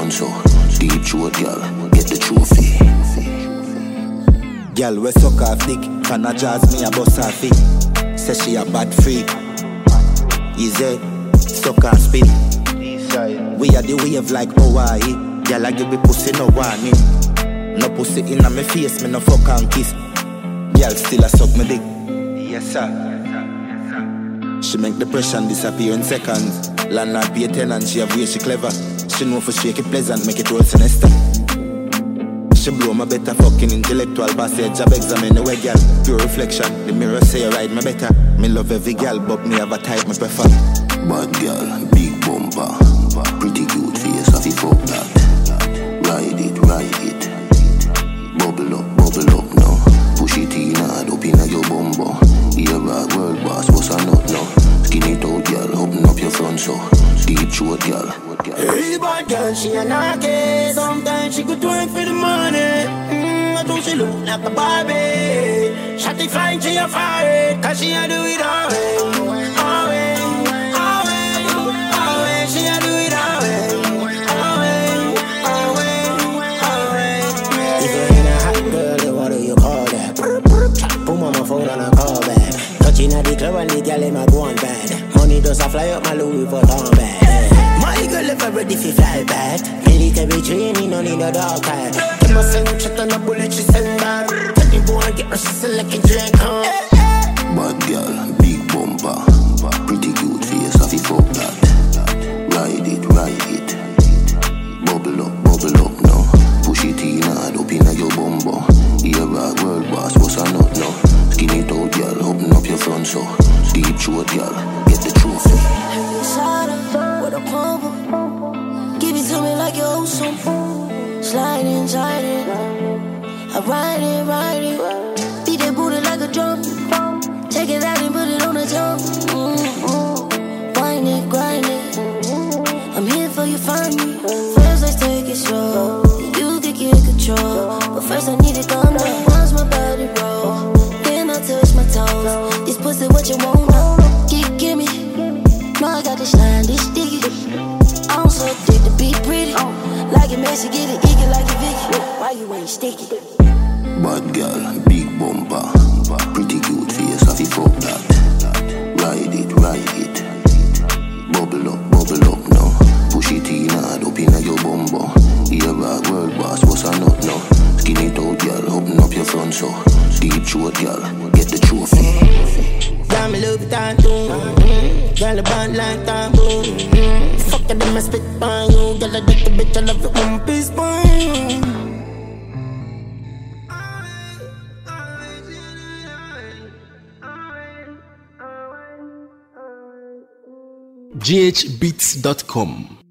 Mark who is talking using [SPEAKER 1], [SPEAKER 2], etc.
[SPEAKER 1] front, so deep throat, girl, get the trophy.
[SPEAKER 2] Girl, we suck her thick, can I jazz me a bust her feet? Say she a bad freak. Easy, suck her spit. We are the wave like Hawaii. Girl, I give me pussy no warning. No pussy in my face, me no fuck and kiss. Girl, still a suck me dick. Yes, sir. She make depression disappear in seconds. Landlord pay tenant, she have way she clever. She know for shake it pleasant, make it roll sinister. She blow my better fucking intellectual passage. Job examine the way, girl. Pure reflection. The mirror say you ride me better. Me love every girl, but me have a type me prefer.
[SPEAKER 1] Bad girl, big bumper, pretty cute face, have you fuck that? Ride it, bubble up now. Push it in hard, up in your bumper. Here a world boss, what's a nut now? Skin it out, girl, open up your front so deep throat, girl.
[SPEAKER 3] Hey, bad girl, she a knocky. Sometimes she could twerk for the money. I think she look like a Barbie. Shotty flying, she a fire. Cause she a do it all way. She a do it all way. If you're in a hot girl, then what do you call that? Boom on my phone and I call back. Touching at the club and the girl in my go on bad. Money does a fly up my Louis Vuitton bag. My girl ever ready for fly back. Military training, no need no dog tag. Get my send shot on a bullet, she send back. Tell the boy get her, she sell like a drink, huh?
[SPEAKER 1] Bad girl, big bumper, pretty cute face, have you fuck that? Ride it, bubble up now. Push it in hard, up in your bumper. Here a world boss, what's a nut now? Skin it out, girl, open up your front so deep throat, girl, get the trophy.
[SPEAKER 4] With a pump, give it to me like you're awesome. Slide it, I ride it. Beat that booty like a drum. Take it out and put it on the tongue. Wind it, grind it. I'm here for you, find me. First let's take it slow. You can get control, but first I need it calm down. Watch my body roll, then I touch my toes. This pussy what you want now? Give me. No, I got this line, this sticky. I'm so thick to be pretty. Like it messy, get it eager like a Vicky. Why you ain't sticky?
[SPEAKER 1] Bad girl, big bumper, pretty cute face, have you fuck that? Ride it, bubble up now. Push it in hard, up in your bumper. Here a world boss, what's a nut now? Skin it out, girl, open up your front so deep throat, girl, get the trophy.
[SPEAKER 3] Got me Louis Vuitton too. Girl, a band like taboo. Fuck it, them I spit on you. Girl, I dick the bitch, I love it one piece point.
[SPEAKER 5] ghbeats.com